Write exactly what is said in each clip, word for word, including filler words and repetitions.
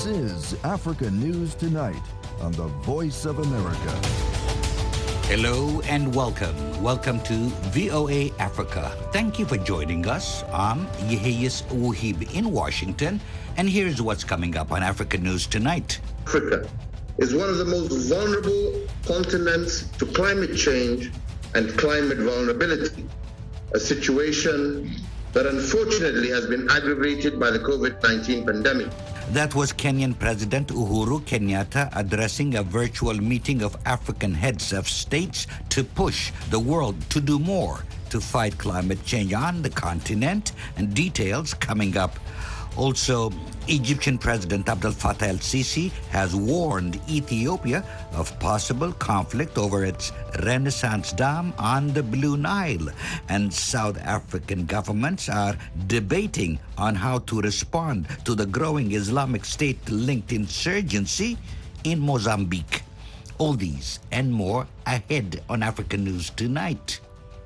This is Africa News Tonight on the Voice of America. Hello and welcome. Welcome to V O A Africa. Thank you for joining us. I'm Yeheyes Wuhib in Washington, and here's what's coming up on Africa News Tonight. Africa is one of the most vulnerable continents to climate change and climate vulnerability, a situation that unfortunately has been aggravated by the COVID nineteen pandemic. That was Kenyan President Uhuru Kenyatta addressing a virtual meeting of African heads of states to push the world to do more to fight climate change on the continent, and details coming up. Also, Egyptian President Abdel Fattah el-Sisi has warned Ethiopia of possible conflict over its Renaissance Dam on the Blue Nile. And South African governments are debating on how to respond to the growing Islamic State-linked insurgency in Mozambique. All these and more ahead on African News Tonight.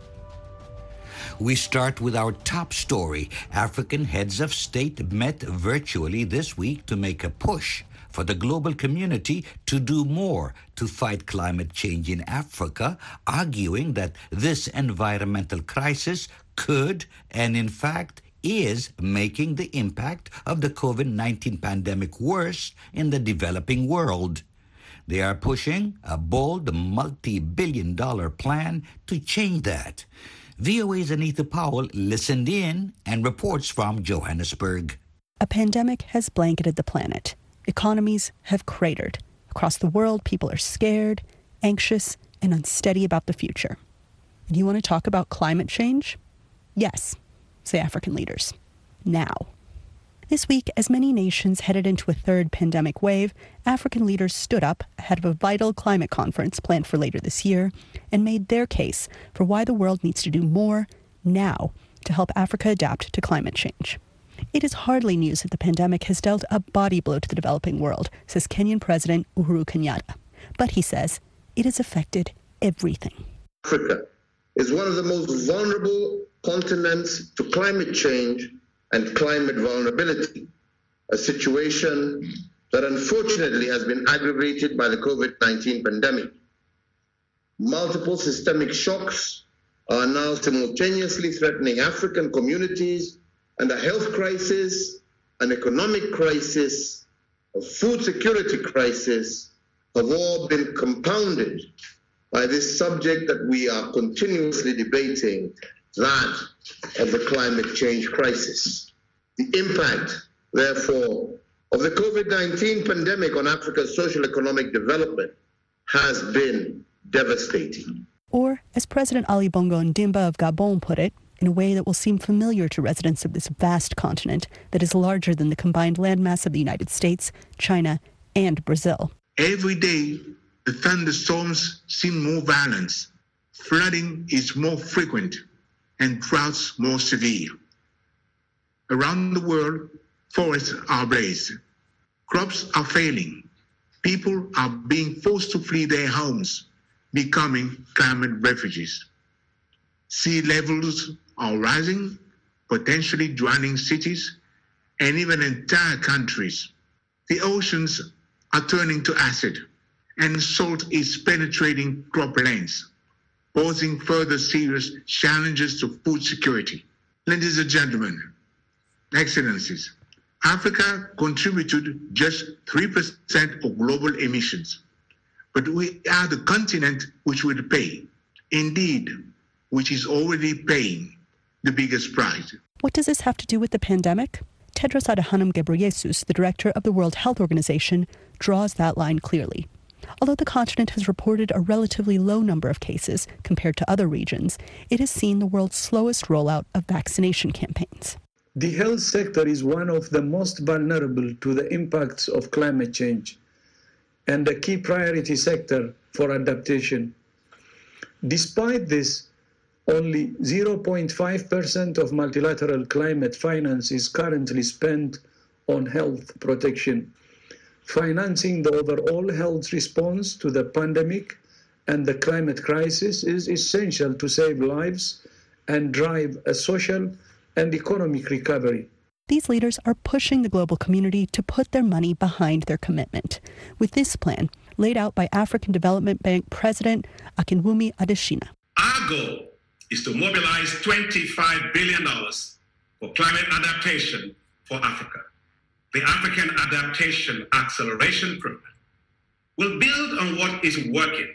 We start with our top story. African heads of state met virtually this week to make a push for the global community to do more to fight climate change in Africa, arguing that this environmental crisis could, and in fact is, making the impact of the COVID nineteen pandemic worse in the developing world. They are pushing a bold multi-billion dollar plan to change that. V O A's Anita Powell listened in and reports from Johannesburg. A pandemic has blanketed the planet. Economies have cratered. Across the world, people are scared, anxious, and unsteady about the future. And you want to talk about climate change? Yes, say African leaders. Now. This week, as many nations headed into a third pandemic wave, African leaders stood up ahead of a vital climate conference planned for later this year and made their case for why the world needs to do more now to help Africa adapt to climate change. It is hardly news that the pandemic has dealt a body blow to the developing world, says Kenyan President Uhuru Kenyatta. But he says it has affected everything. Africa is one of the most vulnerable continents to climate change and climate vulnerability, a situation that unfortunately has been aggravated by the COVID nineteen pandemic. Multiple systemic shocks are now simultaneously threatening African communities, and a health crisis, an economic crisis, a food security crisis have all been compounded by this subject that we are continuously debating, that of the climate change crisis. The impact, therefore, of the COVID nineteen pandemic on Africa's social economic development has been devastating. Or, as President Ali Bongo Ndimba of Gabon put it, in a way that will seem familiar to residents of this vast continent that is larger than the combined landmass of the United States, China, and Brazil. Every day, the thunderstorms seem more violent, flooding is more frequent, and droughts more severe. Around the world, forests are blazed, crops are failing, people are being forced to flee their homes, becoming climate refugees. Sea levels are rising, potentially drowning cities and even entire countries. The oceans are turning to acid, and salt is penetrating croplands, posing further serious challenges to food security. Ladies and gentlemen, Excellencies, Africa contributed just three percent of global emissions, but we are the continent which will pay, indeed, which is already paying the biggest price. What does this have to do with the pandemic? Tedros Adhanom Ghebreyesus, the director of the World Health Organization, draws that line clearly. Although the continent has reported a relatively low number of cases compared to other regions, it has seen the world's slowest rollout of vaccination campaigns. The health sector is one of the most vulnerable to the impacts of climate change and a key priority sector for adaptation. Despite this, only zero point five percent of multilateral climate finance is currently spent on health protection. Financing the overall health response to the pandemic and the climate crisis is essential to save lives and drive a social and economic recovery. These leaders are pushing the global community to put their money behind their commitment, with this plan laid out by African Development Bank President Akinwumi Adesina. Our goal is to mobilize twenty-five billion dollars for climate adaptation for Africa. The African Adaptation Acceleration Program will build on what is working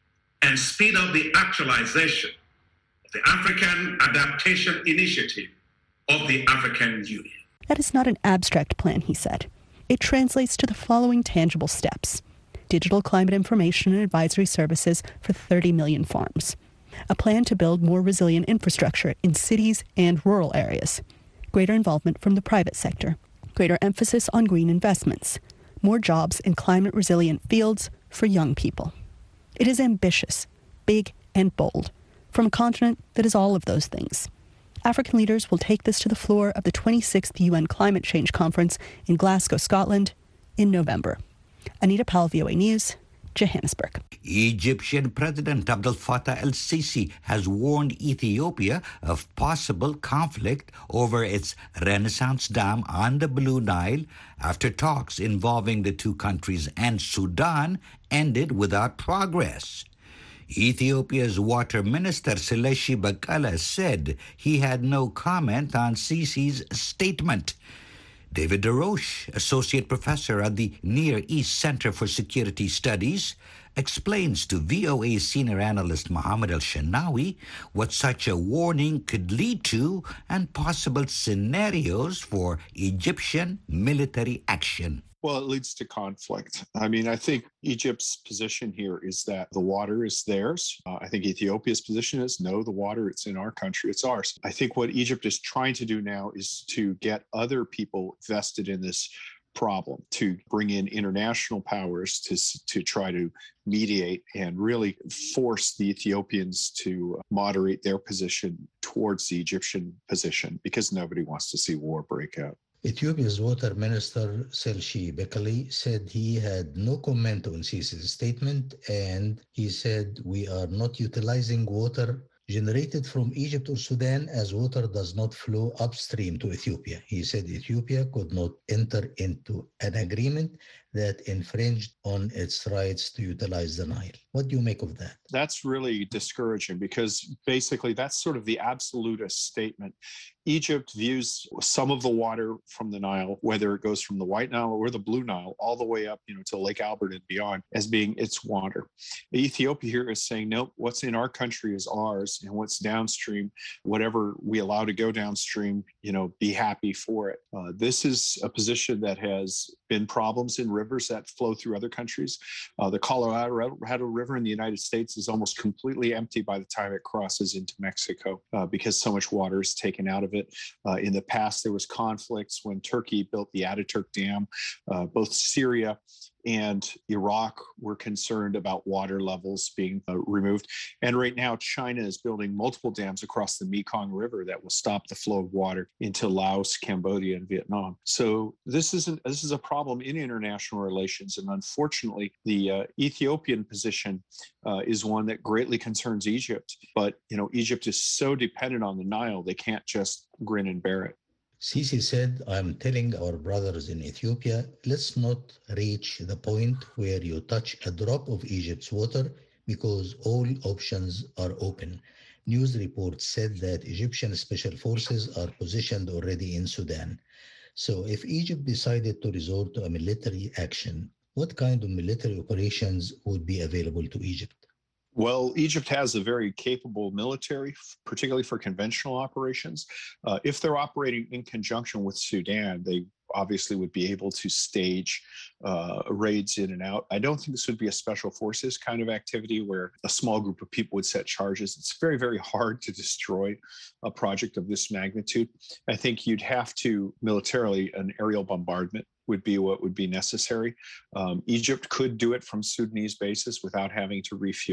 and speed up the actualization of the African Adaptation Initiative of the African Union. That is not an abstract plan, he said. It translates to the following tangible steps: digital climate information and advisory services for thirty million farms, a plan to build more resilient infrastructure in cities and rural areas, greater involvement from the private sector, greater emphasis on green investments, more jobs in climate-resilient fields for young people. It is ambitious, big, and bold, from a continent that is all of those things. African leaders will take this to the floor of the twenty-sixth U N Climate Change Conference in Glasgow, Scotland, in November. Anita Powell, V O A News, Johannesburg. Egyptian President Abdel Fattah el-Sisi has warned Ethiopia of possible conflict over its Renaissance Dam on the Blue Nile after talks involving the two countries and Sudan ended without progress. Ethiopia's water minister Seleshi Bakala said he had no comment on Sisi's statement. David DeRoche, associate professor at the Near East Center for Security Studies, explains to V O A senior analyst Mohammed El-Shanawi what such a warning could lead to and possible scenarios for Egyptian military action. Well, it leads to conflict. I mean, I think Egypt's position here is that the water is theirs. Uh, I think Ethiopia's position is, no, the water, it's in our country, it's ours. I think what Egypt is trying to do now is to get other people vested in this problem, to bring in international powers to, to try to mediate and really force the Ethiopians to moderate their position towards the Egyptian position, because nobody wants to see war break out. Ethiopia's water minister, Selshi Bekele, said he had no comment on Sisi's statement, and he said, "We are not utilizing water generated from Egypt or Sudan, as water does not flow upstream to Ethiopia." He said Ethiopia could not enter into an agreement that infringed on its rights to utilize the Nile. What do you make of that? That's really discouraging, because basically that's sort of the absolutist statement. Egypt views some of the water from the Nile, whether it goes from the White Nile or the Blue Nile, all the way up, you know, to Lake Albert and beyond, as being its water. Ethiopia here is saying, nope, what's in our country is ours, and what's downstream, whatever we allow to go downstream, you know, be happy for it. Uh, this is a position that has been problems in rivers that flow through other countries. Uh, the Colorado River in the United States is almost completely empty by the time it crosses into Mexico uh, because so much water is taken out of it. Uh, in the past, there was conflicts when Turkey built the Ataturk Dam. Uh, both Syria and Iraq were concerned about water levels being uh, removed. And right now, China is building multiple dams across the Mekong River that will stop the flow of water into Laos, Cambodia, and Vietnam. So this isn't this is a problem in international relations. And unfortunately, the uh, Ethiopian position uh, is one that greatly concerns Egypt. But, you know, Egypt is so dependent on the Nile, they can't just grin and bear it. Sisi said, "I'm telling our brothers in Ethiopia, let's not reach the point where you touch a drop of Egypt's water, because all options are open." News reports said that Egyptian special forces are positioned already in Sudan. So if Egypt decided to resort to a military action, what kind of military operations would be available to Egypt? Well, Egypt has a very capable military, particularly for conventional operations. Uh, if they're operating in conjunction with Sudan, they obviously would be able to stage uh, raids in and out. I don't think this would be a special forces kind of activity where a small group of people would set charges. It's very, very hard to destroy a project of this magnitude. I think you'd have to militarily, an aerial bombardment would be what would be necessary. Um, Egypt could do it from Sudanese bases without having to refuel.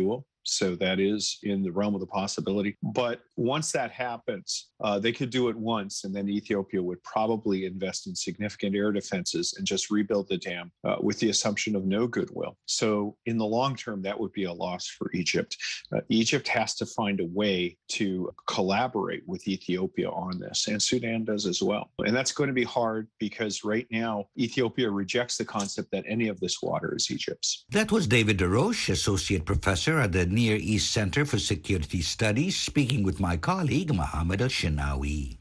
So that is in the realm of the possibility. But once that happens, uh, they could do it once, and then Ethiopia would probably invest in significant air defenses and just rebuild the dam uh, with the assumption of no goodwill. So in the long term, that would be a loss for Egypt. Uh, Egypt has to find a way to collaborate with Ethiopia on this, and Sudan does as well. And that's going to be hard because right now, Ethiopia rejects the concept that any of this water is Egypt's. That was David DeRoche, Associate Professor at the Near East Center for Security Studies, speaking with my colleague, Mohammed Al-Shinawi.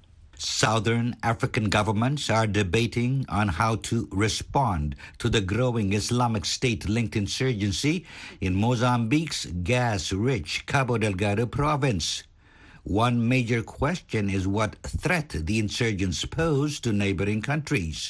Southern African governments are debating on how to respond to the growing Islamic State-linked insurgency in Mozambique's gas-rich Cabo Delgado province. One major question is what threat the insurgents pose to neighboring countries.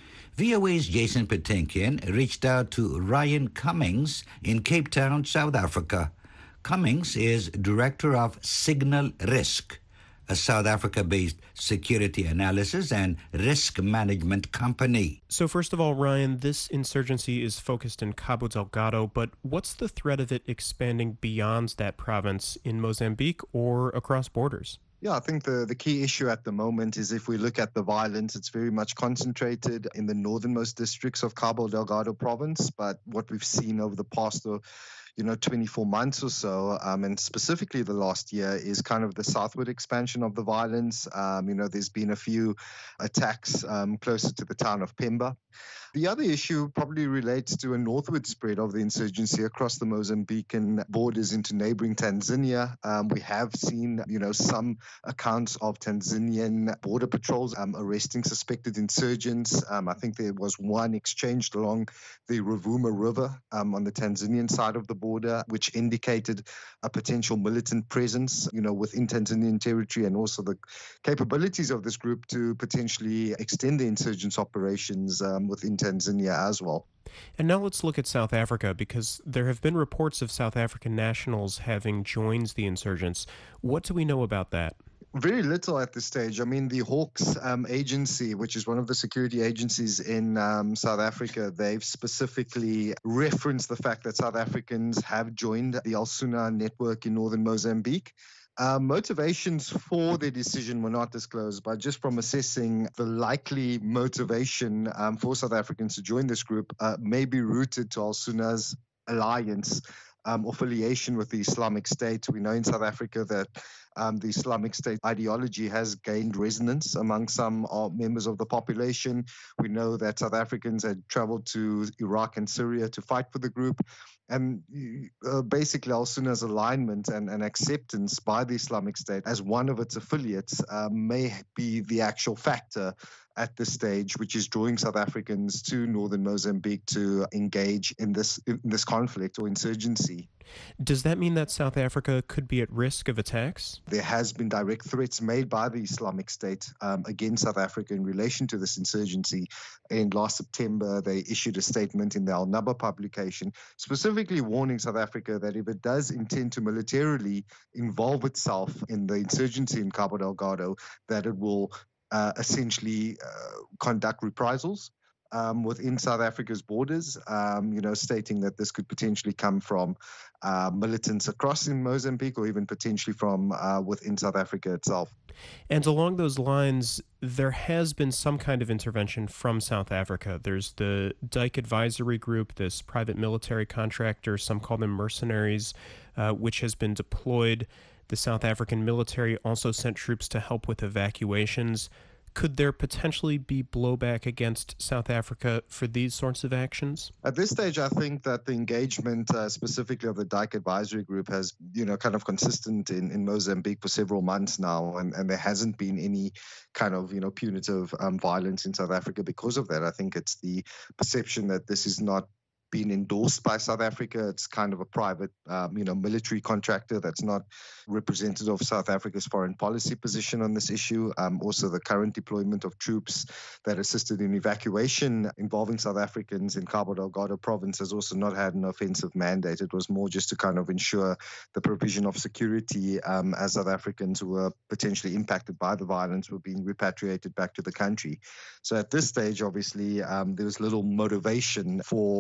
V O A's Jason Petinkian reached out to Ryan Cummings in Cape Town, South Africa. Cummings is director of Signal Risk, a South Africa-based security analysis and risk management company. So first of all, Ryan, this insurgency is focused in Cabo Delgado, but what's the threat of it expanding beyond that province in Mozambique or across borders? Yeah, I think the, the key issue at the moment is if we look at the violence, it's very much concentrated in the northernmost districts of Cabo Delgado province. But what we've seen over the past, uh, you know, twenty-four months or so, um, and specifically the last year, is kind of the southward expansion of the violence. Um, you know, there's been a few attacks um, closer to the town of Pemba. The other issue probably relates to a northward spread of the insurgency across the Mozambican borders into neighboring Tanzania. Um, we have seen, you know, some accounts of Tanzanian border patrols um, arresting suspected insurgents. Um, I think there was one exchanged along the Ruvuma River um, on the Tanzanian side of the border, which indicated a potential militant presence, you know, within Tanzanian territory, and also the capabilities of this group to potentially extend the insurgents' operations um, within Tanzania as well. And now let's look at South Africa, because there have been reports of South African nationals having joined the insurgents. What do we know about that? Very little at this stage. I mean, the Hawks um, agency, which is one of the security agencies in um, South Africa, they've specifically referenced the fact that South Africans have joined the Al-Sunna network in northern Mozambique. Uh, motivations for their decision were not disclosed, but just from assessing the likely motivation um, for South Africans to join this group uh, may be rooted to Al-Sunna's alliance um, affiliation with the Islamic State. We know in South Africa that um, the Islamic State ideology has gained resonance among some uh, members of the population. We know that South Africans had traveled to Iraq and Syria to fight for the group. And uh, basically, Al-Sunna's alignment and, and acceptance by the Islamic State as one of its affiliates uh, may be the actual factor at this stage, which is drawing South Africans to northern Mozambique to engage in this in this conflict or insurgency. Does that mean that South Africa could be at risk of attacks? There has been direct threats made by the Islamic State um, against South Africa in relation to this insurgency. And last September, they issued a statement in the Al-Naba publication, specifically warning South Africa that if it does intend to militarily involve itself in the insurgency in Cabo Delgado, that it will uh, essentially uh, conduct reprisals Um, within South Africa's borders, um, you know, stating that this could potentially come from uh, militants across in Mozambique or even potentially from uh, within South Africa itself. And along those lines, there has been some kind of intervention from South Africa. There's the Dyke Advisory Group, this private military contractor, some call them mercenaries, uh, which has been deployed. The South African military also sent troops to help with evacuations. Could there potentially be blowback against South Africa for these sorts of actions? At this stage, I think that the engagement uh, specifically of the Dyke Advisory Group has, you know, kind of consistent in, in Mozambique for several months now, and, and there hasn't been any kind of, you know, punitive um, violence in South Africa because of that. I think it's the perception that this is not been endorsed by South Africa. It's kind of a private, um, you know, military contractor that's not representative of South Africa's foreign policy position on this issue. Um, also, the current deployment of troops that assisted in evacuation involving South Africans in Cabo Delgado province has also not had an offensive mandate. It was more just to kind of ensure the provision of security um, as South Africans who were potentially impacted by the violence were being repatriated back to the country. So at this stage, obviously, um, there was little motivation for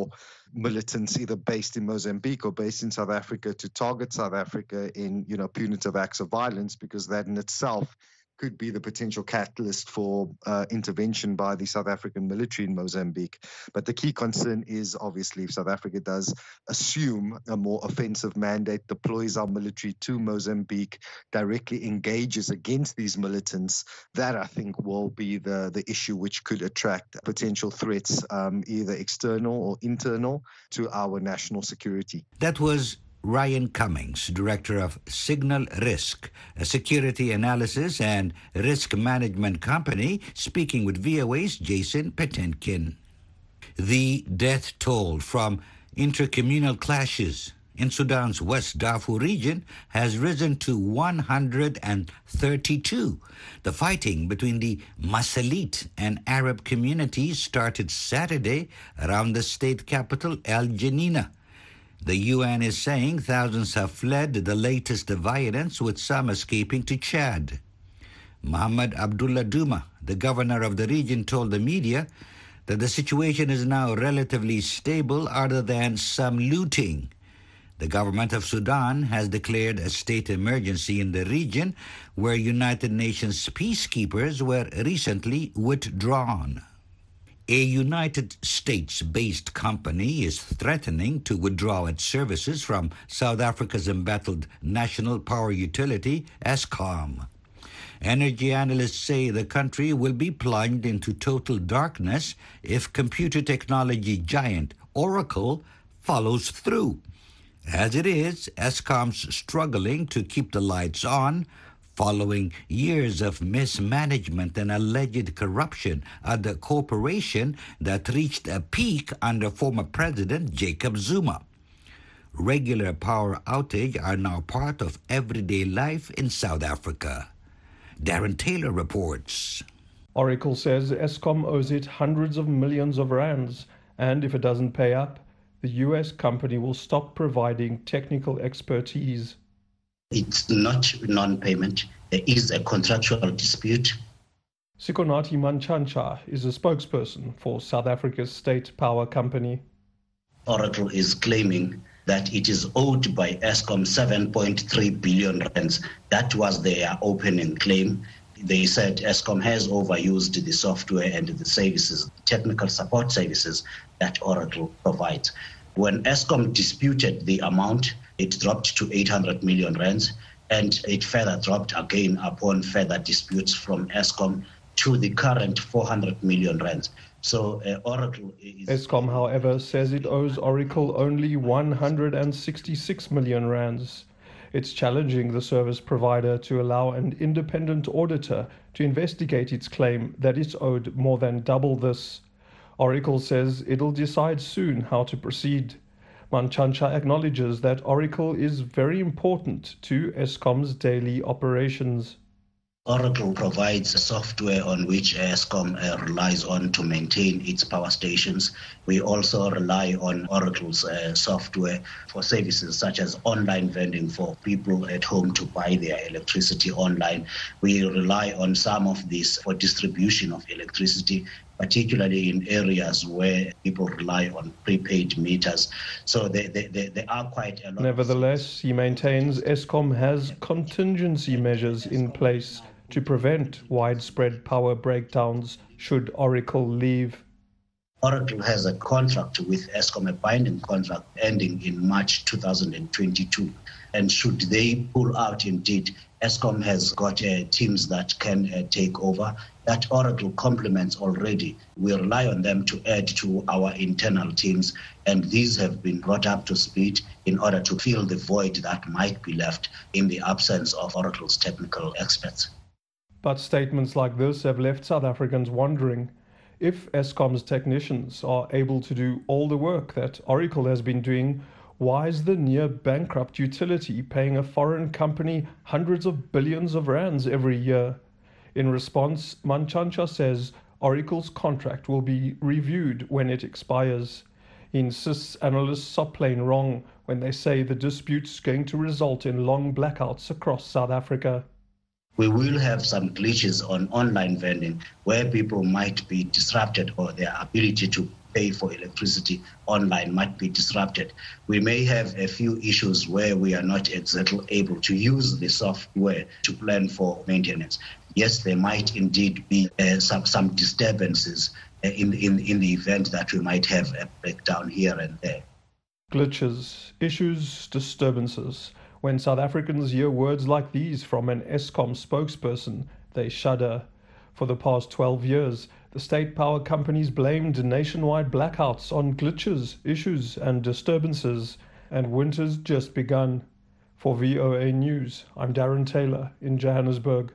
militants either based in Mozambique or based in South Africa to target South Africa in, you know, punitive acts of violence, because that in itself could be the potential catalyst for uh, intervention by the South African military in Mozambique. But the key concern is obviously if South Africa does assume a more offensive mandate, deploys our military to Mozambique, directly engages against these militants, that I think will be the, the issue which could attract potential threats, um, either external or internal, to our national security. That was Ryan Cummings, Director of Signal Risk, a security analysis and risk management company, speaking with V O A's Jason Patenkin. The death toll from intercommunal clashes in Sudan's West Darfur region has risen to one hundred thirty-two. The fighting between the Masalit and Arab communities started Saturday around the state capital, El Janina. The U N is saying thousands have fled the latest violence, with some escaping to Chad. Mohamed Abdullah Duma, the governor of the region, told the media that the situation is now relatively stable other than some looting. The government of Sudan has declared a state emergency in the region, where United Nations peacekeepers were recently withdrawn. A United States-based company is threatening to withdraw its services from South Africa's embattled national power utility, Eskom. Energy analysts say the country will be plunged into total darkness if computer technology giant Oracle follows through. As it is, Eskom's struggling to keep the lights on, following years of mismanagement and alleged corruption at the corporation that reached a peak under former President Jacob Zuma. Regular power outages are now part of everyday life in South Africa. Darren Taylor reports. Oracle says Eskom owes it hundreds of millions of rands, and if it doesn't pay up, the U S company will stop providing technical expertise. It's not non-payment. There is a contractual dispute. Sikonathi Mantshantsha is a spokesperson for South Africa's state power company. Oracle is claiming that it is owed by Eskom seven point three billion rands. That was their opening claim. They said Eskom has overused the software and the services, technical support services that Oracle provides. When Eskom disputed the amount, it dropped to eight hundred million rands, and it further dropped again upon further disputes from Eskom to the current four hundred million rands. So uh, Oracle is... Eskom, however, says it owes Oracle only one hundred sixty-six million rands. It's challenging the service provider to allow an independent auditor to investigate its claim that it's owed more than double this. Oracle says it'll decide soon how to proceed. Mantshantsha acknowledges that Oracle is very important to Eskom's daily operations. Oracle provides software on which Eskom uh, relies on to maintain its power stations. We also rely on Oracle's uh, software for services such as online vending for people at home to buy their electricity online. We rely on some of this for distribution of electricity, particularly in areas where people rely on prepaid meters. So they, they, they, they are quite a lot. Nevertheless, he maintains Eskom has contingency measures in place to prevent widespread power breakdowns should Oracle leave. Oracle has a contract with Eskom, a binding contract ending in March two thousand twenty-two. And should they pull out indeed, Eskom has got uh, teams that can uh, take over. That Oracle complements already. We rely on them to add to our internal teams, and these have been brought up to speed in order to fill the void that might be left in the absence of Oracle's technical experts. But statements like this have left South Africans wondering if Eskom's technicians are able to do all the work that Oracle has been doing. Why is the near-bankrupt utility paying a foreign company hundreds of billions of rands every year? In response, Mantshantsha says Oracle's contract will be reviewed when it expires. He insists analysts are plain wrong when they say the dispute's going to result in long blackouts across South Africa. We will have some glitches on online vending where people might be disrupted or their ability to pay for electricity online might be disrupted. We may have a few issues where we are not exactly able to use the software to plan for maintenance. Yes, there might indeed be uh, some, some disturbances uh, in, in, in the event that we might have a breakdown here and there. Glitches, issues, disturbances. When South Africans hear words like these from an Eskom spokesperson, they shudder. For the past twelve years, the state power companies blamed nationwide blackouts on glitches, issues, and disturbances, and winter's just begun. For V O A News, I'm Darren Taylor in Johannesburg.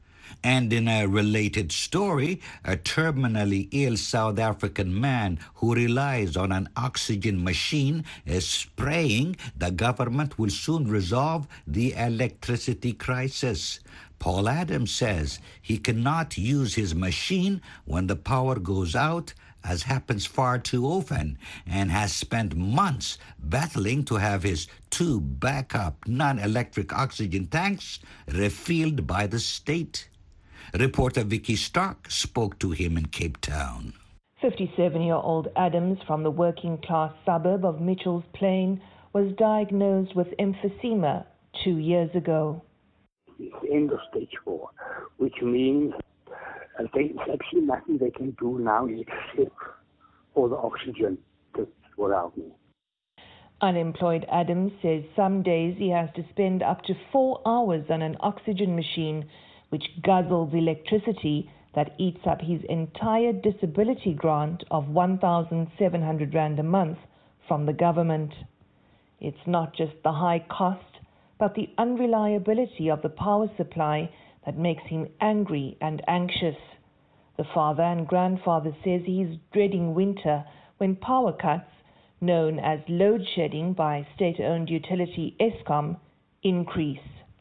And in a related story, a terminally ill South African man who relies on an oxygen machine is praying the government will soon resolve the electricity crisis. Paul Adams says he cannot use his machine when the power goes out, as happens far too often, and has spent months battling to have his two backup non-electric oxygen tanks refilled by the state. Reporter Vicky Stark spoke to him in Cape Town. fifty-seven-year-old Adams from the working-class suburb of Mitchell's Plain was diagnosed with emphysema two years ago. It's the end of stage four, which means uh, there's actually nothing they can do now except for the oxygen that's without me. Unemployed Adams says some days he has to spend up to four hours on an oxygen machine which guzzles electricity that eats up his entire disability grant of one thousand seven hundred rand a month from the government. It's not just the high cost, but the unreliability of the power supply that makes him angry and anxious. The father and grandfather says he's dreading winter when power cuts, known as load shedding by state-owned utility Eskom, increase.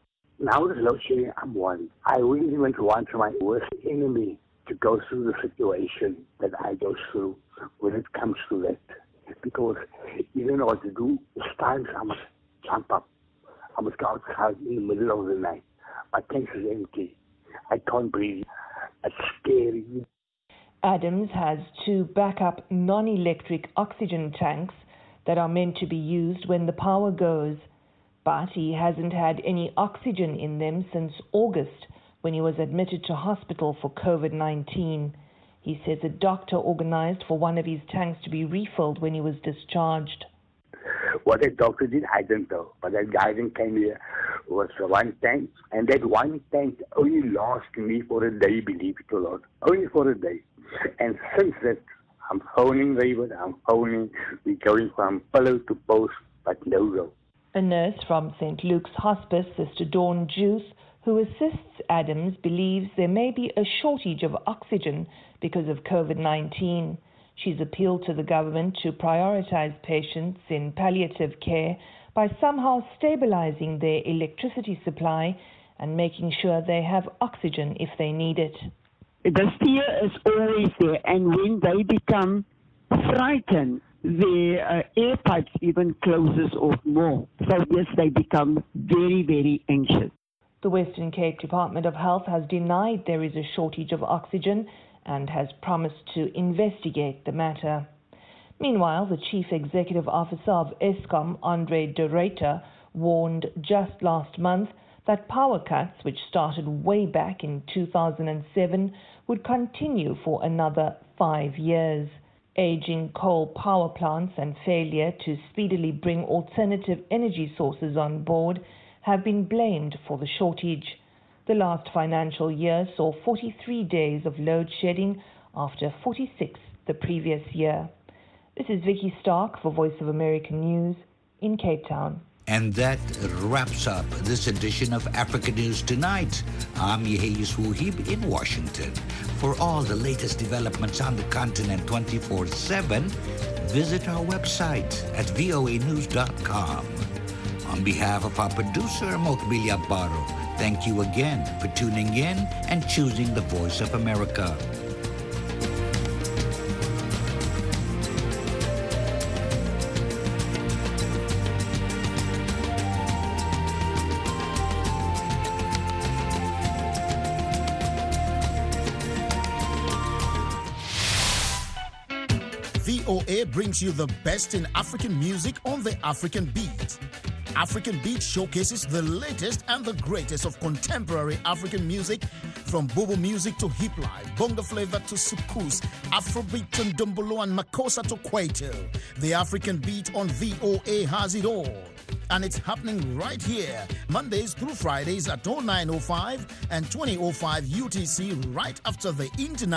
Now with load shedding, I'm worried. I wouldn't even want my worst enemy to go through the situation that I go through when it comes to that. Because you don't know what to do. It's times I must jump up. I must go outside in the middle of the night. My tank is empty. I can't breathe. It's scary. Adams has two backup non-electric oxygen tanks that are meant to be used when the power goes, but he hasn't had any oxygen in them since August when he was admitted to hospital for COVID nineteen. He says a doctor organized for one of his tanks to be refilled when he was discharged. What that doctor did, I don't know. But that guy then came here with one tank, and that one tank only lasted me for a day, believe it or not. Only for a day. And since that, I'm phoning David, I'm phoning, we're going from pillow to post, but no go. A nurse from Saint Luke's Hospice, Sister Dawn Juice, who assists Adams, believes there may be a shortage of oxygen because of COVID nineteen. She's appealed to the government to prioritize patients in palliative care by somehow stabilizing their electricity supply and making sure they have oxygen if they need it. The fear is always there, and when they become frightened, their uh, air pipes even closes off more. So yes, they become very, very anxious. The Western Cape Department of Health has denied there is a shortage of oxygen and has promised to investigate the matter. Meanwhile, the Chief Executive Officer of Eskom, Andre de Ruyter, warned just last month that power cuts, which started way back in two thousand seven, would continue for another five years. Aging coal power plants and failure to speedily bring alternative energy sources on board have been blamed for the shortage. The last financial year saw forty-three days of load shedding after forty-six the previous year. This is Vicky Stark for Voice of America News in Cape Town. And that wraps up this edition of Africa News Tonight. I'm Yehiz Wuhib in Washington. For all the latest developments on the continent twenty-four seven, visit our website at voa news dot com. On behalf of our producer, Mokbilia Baro, thank you again for tuning in and choosing the Voice of America. V O A brings you the best in African music on the African Beat. African Beat showcases the latest and the greatest of contemporary African music, from Bobo music to hip life, bongo flavor to soukous, Afrobeat to Ndombolo and Makossa to Kwaito. The African Beat on V O A has it all. And it's happening right here, Mondays through Fridays at oh nine oh five and twenty oh five U T C, right after the international